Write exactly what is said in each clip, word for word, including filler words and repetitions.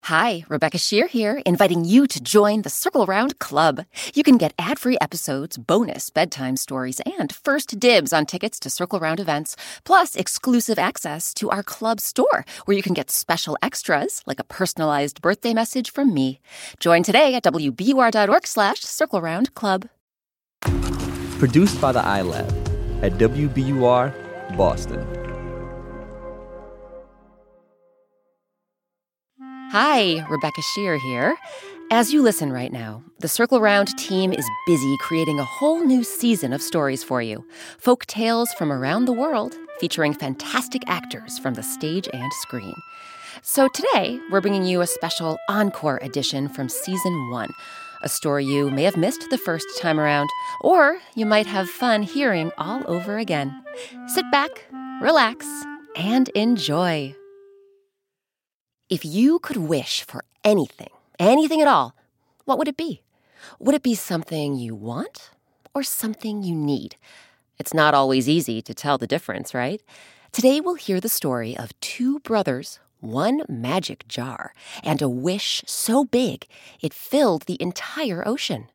Hi, Rebecca Shear here, inviting you to join the Circle Round Club. You can get ad-free episodes, bonus bedtime stories, and first dibs on tickets to Circle Round events, plus exclusive access to our club store, where you can get special extras, like a personalized birthday message from me. Join today at W B U R dot org slash Circle Round Club. Produced by the iLab at W B U R, Boston. Hi, Rebecca Shear here. As you listen right now, the Circle Round team is busy creating a whole new season of stories for you. Folk tales from around the world featuring fantastic actors from the stage and screen. So today, we're bringing you a special encore edition from Season one, a story you may have missed the first time around, or you might have fun hearing all over again. Sit back, relax, and enjoy. If you could wish for anything, anything at all, what would it be? Would it be something you want or something you need? It's not always easy to tell the difference, right? Today we'll hear the story of two brothers, one magic jar, and a wish so big it filled the entire ocean.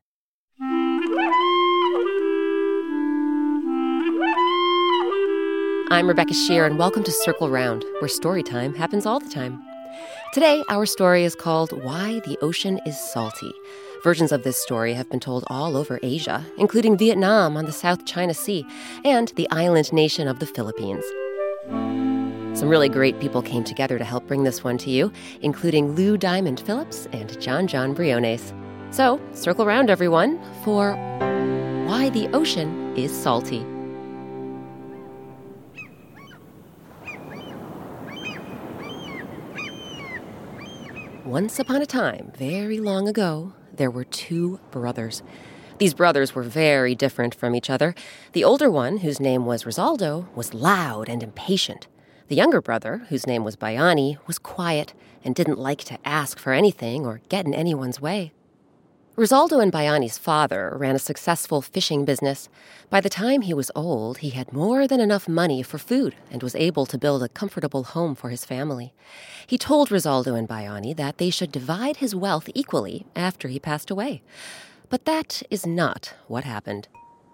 I'm Rebecca Shear, and welcome to Circle Round, where story time happens all the time. Today, our story is called Why the Ocean is Salty. Versions of this story have been told all over Asia, including Vietnam on the South China Sea and the island nation of the Philippines. Some really great people came together to help bring this one to you, including Lou Diamond Phillips and John John Briones. So, circle round, everyone, for Why the Ocean is Salty. Once upon a time, very long ago, there were two brothers. These brothers were very different from each other. The older one, whose name was Rosaldo, was loud and impatient. The younger brother, whose name was Bayani, was quiet and didn't like to ask for anything or get in anyone's way. Rosaldo and Bayani's father ran a successful fishing business. By the time he was old, he had more than enough money for food and was able to build a comfortable home for his family. He told Rosaldo and Bayani that they should divide his wealth equally after he passed away. But that is not what happened.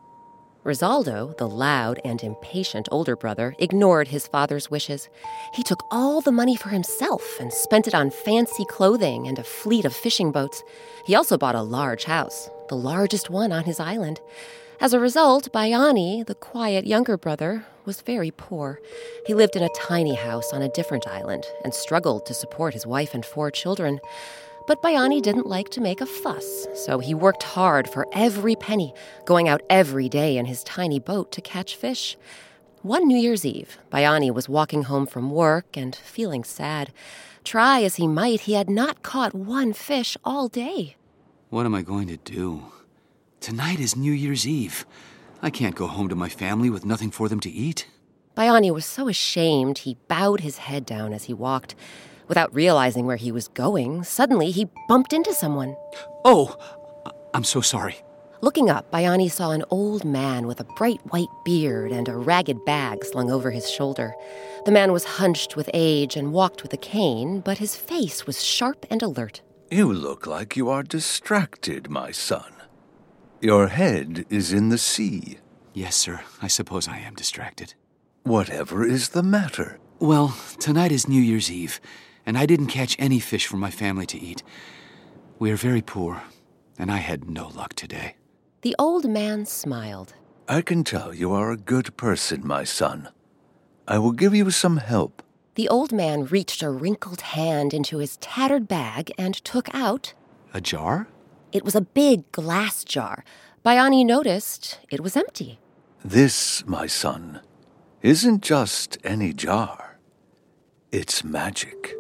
Rosaldo, the loud and impatient older brother, ignored his father's wishes. He took all the money for himself and spent it on fancy clothing and a fleet of fishing boats. He also bought a large house, the largest one on his island. As a result, Bayani, the quiet younger brother, was very poor. He lived in a tiny house on a different island and struggled to support his wife and four children. But Bayani didn't like to make a fuss, so he worked hard for every penny, going out every day in his tiny boat to catch fish. One New Year's Eve, Bayani was walking home from work and feeling sad. Try as he might, he had not caught one fish all day. What am I going to do? Tonight is New Year's Eve. I can't go home to my family with nothing for them to eat. Bayani was so ashamed he bowed his head down as he walked. Without realizing where he was going, suddenly he bumped into someone. Oh, I'm so sorry. Looking up, Bayani saw an old man with a bright white beard and a ragged bag slung over his shoulder. The man was hunched with age and walked with a cane, but his face was sharp and alert. You look like you are distracted, my son. Your head is in the sea. Yes, sir. I suppose I am distracted. Whatever is the matter? Well, tonight is New Year's Eve, and I didn't catch any fish for my family to eat. We are very poor, and I had no luck today. The old man smiled. I can tell you are a good person, my son. I will give you some help. The old man reached a wrinkled hand into his tattered bag and took out... A jar? It was a big glass jar. Bayani noticed it was empty. This, my son, isn't just any jar. It's magic.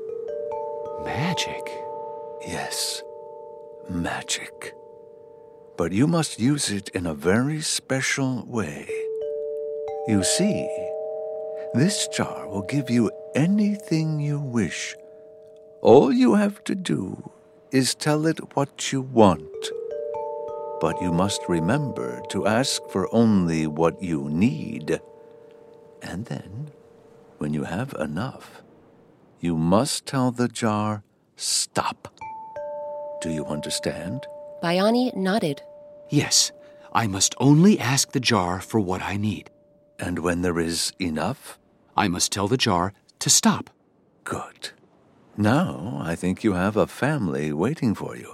Magic? Yes, magic. But you must use it in a very special way. You see, this jar will give you anything you wish. All you have to do is tell it what you want. But you must remember to ask for only what you need. And then, when you have enough, you must tell the jar stop. Do you understand? Bayani nodded. Yes, I must only ask the jar for what I need. And when there is enough? I must tell the jar to stop. Good. Now I think you have a family waiting for you.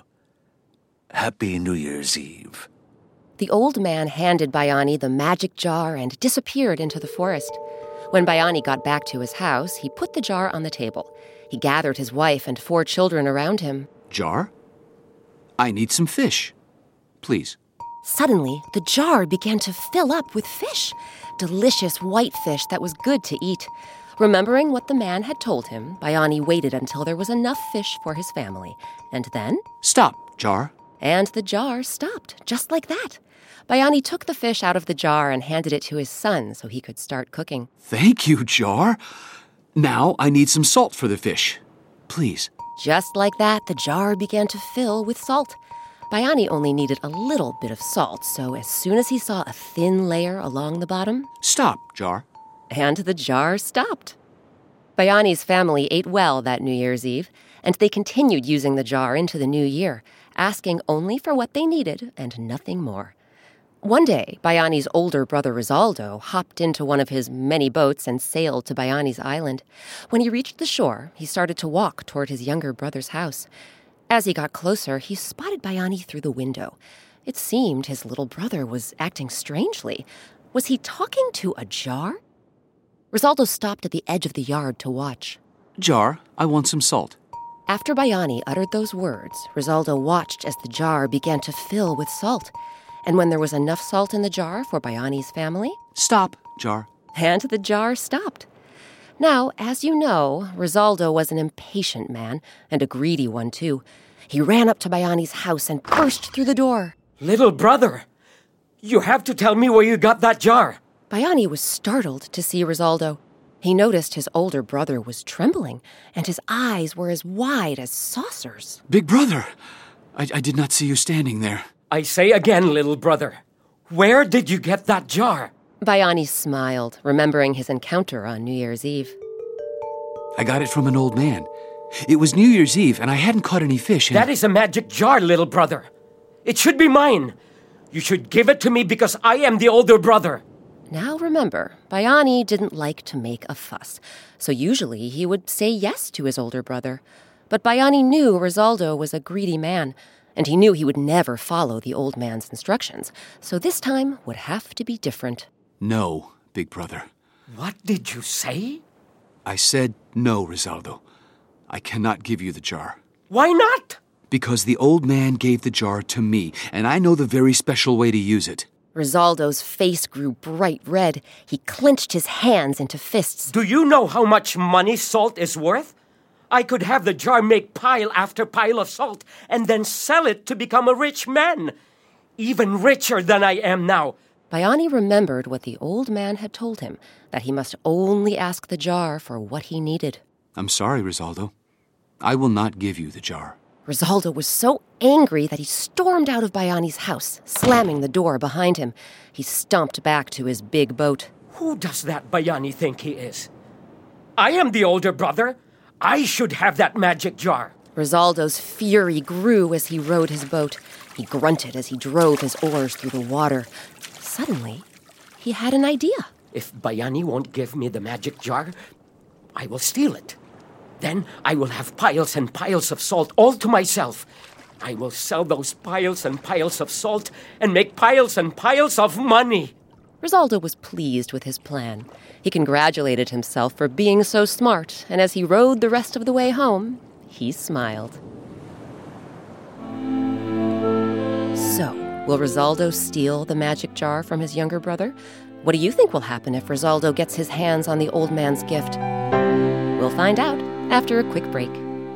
Happy New Year's Eve. The old man handed Bayani the magic jar and disappeared into the forest. When Bayani got back to his house, he put the jar on the table. He gathered his wife and four children around him. Jar? I need some fish. Please. Suddenly, the jar began to fill up with fish. Delicious white fish that was good to eat. Remembering what the man had told him, Bayani waited until there was enough fish for his family. And then... Stop, jar. And the jar stopped, just like that. Bayani took the fish out of the jar and handed it to his son so he could start cooking. Thank you, jar. Now I need some salt for the fish. Please. Just like that, the jar began to fill with salt. Bayani only needed a little bit of salt, so as soon as he saw a thin layer along the bottom... Stop, jar. And the jar stopped. Bayani's family ate well that New Year's Eve, and they continued using the jar into the new year, asking only for what they needed and nothing more. One day, Bayani's older brother Rizaldo hopped into one of his many boats and sailed to Bayani's island. When he reached the shore, he started to walk toward his younger brother's house. As he got closer, he spotted Bayani through the window. It seemed his little brother was acting strangely. Was he talking to a jar? Rizaldo stopped at the edge of the yard to watch. Jar, I want some salt. After Bayani uttered those words, Rizaldo watched as the jar began to fill with salt. And when there was enough salt in the jar for Bayani's family... Stop, jar. And the jar stopped. Now, as you know, Rizaldo was an impatient man, and a greedy one, too. He ran up to Bayani's house and burst through the door. Little brother, you have to tell me where you got that jar. Bayani was startled to see Rizaldo. He noticed his older brother was trembling, and his eyes were as wide as saucers. Big brother, I, I did not see you standing there. I say again, little brother, where did you get that jar? Bayani smiled, remembering his encounter on New Year's Eve. I got it from an old man. It was New Year's Eve, and I hadn't caught any fish. And... That is a magic jar, little brother. It should be mine. You should give it to me because I am the older brother. Now remember, Bayani didn't like to make a fuss, so usually he would say yes to his older brother. But Bayani knew Rizaldo was a greedy man, and he knew he would never follow the old man's instructions, so this time would have to be different. No, big brother. What did you say? I said no, Rizaldo. I cannot give you the jar. Why not? Because the old man gave the jar to me, and I know the very special way to use it. Rizaldo's face grew bright red. He clenched his hands into fists. Do you know how much money salt is worth? I could have the jar make pile after pile of salt and then sell it to become a rich man. Even richer than I am now. Bayani remembered what the old man had told him, that he must only ask the jar for what he needed. I'm sorry, Rizaldo. I will not give you the jar. Rizaldo was so angry that he stormed out of Bayani's house, slamming the door behind him. He stomped back to his big boat. Who does that Bayani think he is? I am the older brother. I should have that magic jar. Rizaldo's fury grew as he rowed his boat. He grunted as he drove his oars through the water. Suddenly, he had an idea. If Bayani won't give me the magic jar, I will steal it. Then I will have piles and piles of salt all to myself. I will sell those piles and piles of salt and make piles and piles of money. Rizaldo was pleased with his plan. He congratulated himself for being so smart, and as he rode the rest of the way home, he smiled. So, will Rizaldo steal the magic jar from his younger brother? What do you think will happen if Rizaldo gets his hands on the old man's gift? We'll find out after a quick break.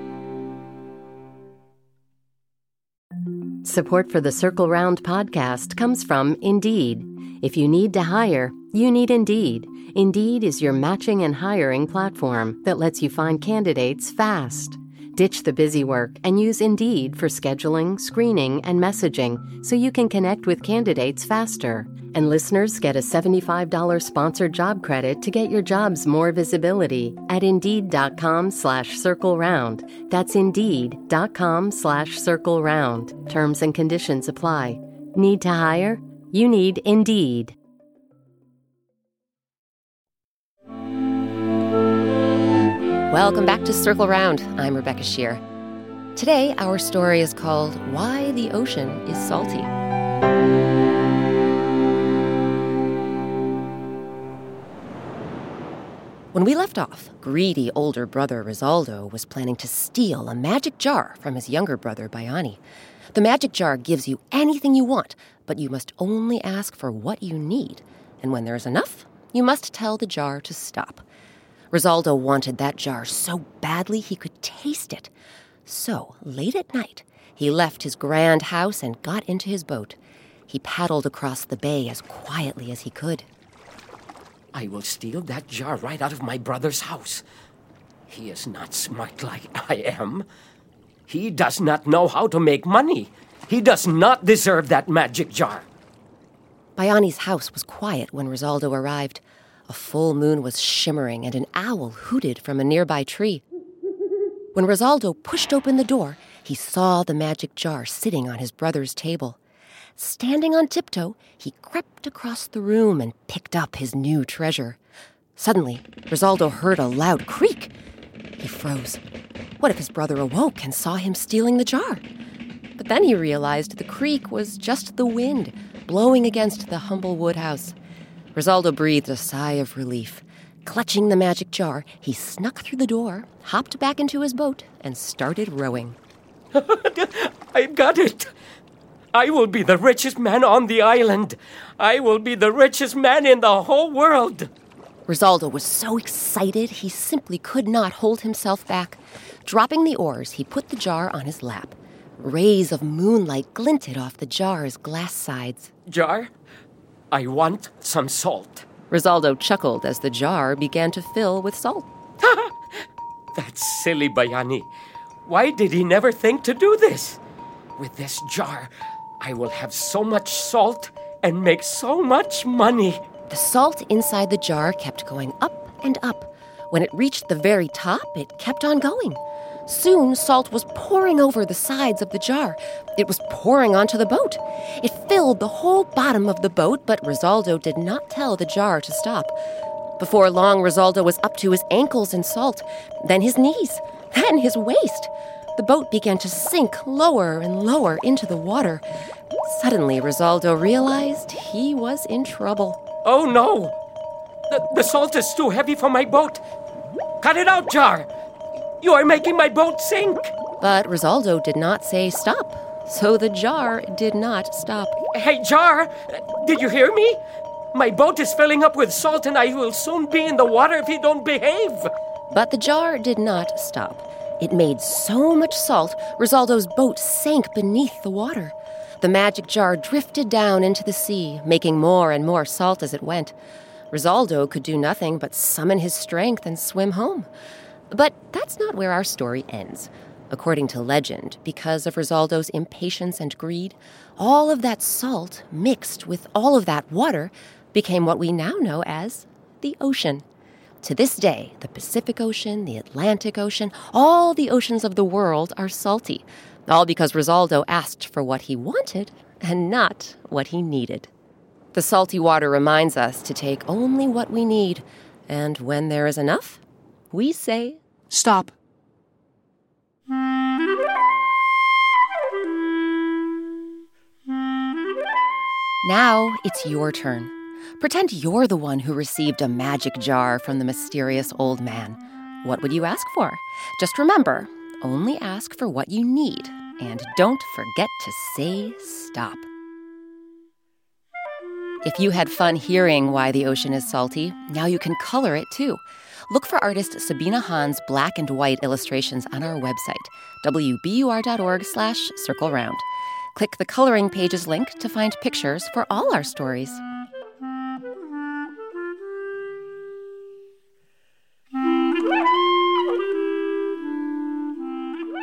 Support for the Circle Round podcast comes from Indeed. If you need to hire, you need Indeed. Indeed is your matching and hiring platform that lets you find candidates fast. Ditch the busy work and use Indeed for scheduling, screening, and messaging so you can connect with candidates faster. And listeners get a seventy-five dollars sponsored job credit to get your jobs more visibility at Indeed.com slash Circle Round. That's Indeed.com slash Circle Round. Terms and conditions apply. Need to hire? You need Indeed. Welcome back to Circle Round. I'm Rebecca Shear. Today, our story is called Why the Ocean is Salty. When we left off, greedy older brother Risoldo was planning to steal a magic jar from his younger brother Bayani. The magic jar gives you anything you want, but you must only ask for what you need. And when there is enough, you must tell the jar to stop. Risoldo wanted that jar so badly he could taste it. So, late at night, he left his grand house and got into his boat. He paddled across the bay as quietly as he could. I will steal that jar right out of my brother's house. He is not smart like I am. He does not know how to make money. He does not deserve that magic jar. Bayani's house was quiet when Risoldo arrived. A full moon was shimmering and an owl hooted from a nearby tree. When Risoldo pushed open the door, he saw the magic jar sitting on his brother's table. Standing on tiptoe, he crept across the room and picked up his new treasure. Suddenly, Risoldo heard a loud creak. He froze. What if his brother awoke and saw him stealing the jar? But then he realized the creak was just the wind blowing against the humble wood house. Risoldo breathed a sigh of relief. Clutching the magic jar, he snuck through the door, hopped back into his boat, and started rowing. I've got it. I will be the richest man on the island. I will be the richest man in the whole world. Risoldo was so excited he simply could not hold himself back. Dropping the oars, he put the jar on his lap. Rays of moonlight glinted off the jar's glass sides. Jar, I want some salt. Risoldo chuckled as the jar began to fill with salt. That's silly Bayani. Why did he never think to do this? With this jar, I will have so much salt and make so much money. The salt inside the jar kept going up and up. When it reached the very top, it kept on going. Soon, salt was pouring over the sides of the jar. It was pouring onto the boat. It filled the whole bottom of the boat, but Risoldo did not tell the jar to stop. Before long, Risoldo was up to his ankles in salt, then his knees, then his waist. The boat began to sink lower and lower into the water. Suddenly, Risoldo realized he was in trouble. Oh, no! The, the salt is too heavy for my boat. Cut it out, jar! You are making my boat sink! But Risoldo did not say stop, so the jar did not stop. Hey, jar! Did you hear me? My boat is filling up with salt and I will soon be in the water if you don't behave. But the jar did not stop. It made so much salt, Risoldo's boat sank beneath the water. The magic jar drifted down into the sea, making more and more salt as it went. Risoldo could do nothing but summon his strength and swim home. But that's not where our story ends. According to legend, because of Risoldo's impatience and greed, all of that salt mixed with all of that water became what we now know as the ocean. To this day, the Pacific Ocean, the Atlantic Ocean, all the oceans of the world are salty, all because Risoldo asked for what he wanted and not what he needed. The salty water reminds us to take only what we need, and when there is enough, we say, Stop. Now it's your turn. Pretend you're the one who received a magic jar from the mysterious old man. What would you ask for? Just remember, only ask for what you need, and don't forget to say stop. If you had fun hearing why the ocean is salty, now you can color it too. Look for artist Sabina Hahn's black and white illustrations on our website, w b u r dot org slash circle round. Click the coloring pages link to find pictures for all our stories.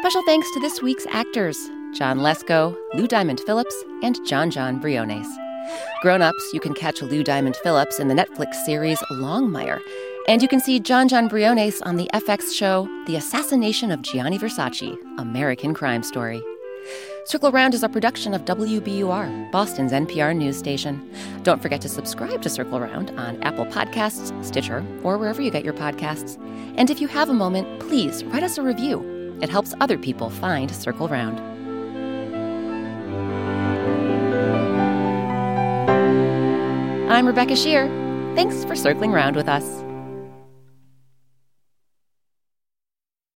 Special thanks to this week's actors, John Lesko, Lou Diamond Phillips, and John John Briones. Grown-ups, you can catch Lou Diamond Phillips in the Netflix series Longmire, and you can see John John Briones on the F X show The Assassination of Gianni Versace, American Crime Story. Circle Round is a production of W B U R, Boston's N P R news station. Don't forget to subscribe to Circle Round on Apple Podcasts, Stitcher, or wherever you get your podcasts. And if you have a moment, please write us a review. It helps other people find Circle Round. I'm Rebecca Shear. Thanks for circling round with us.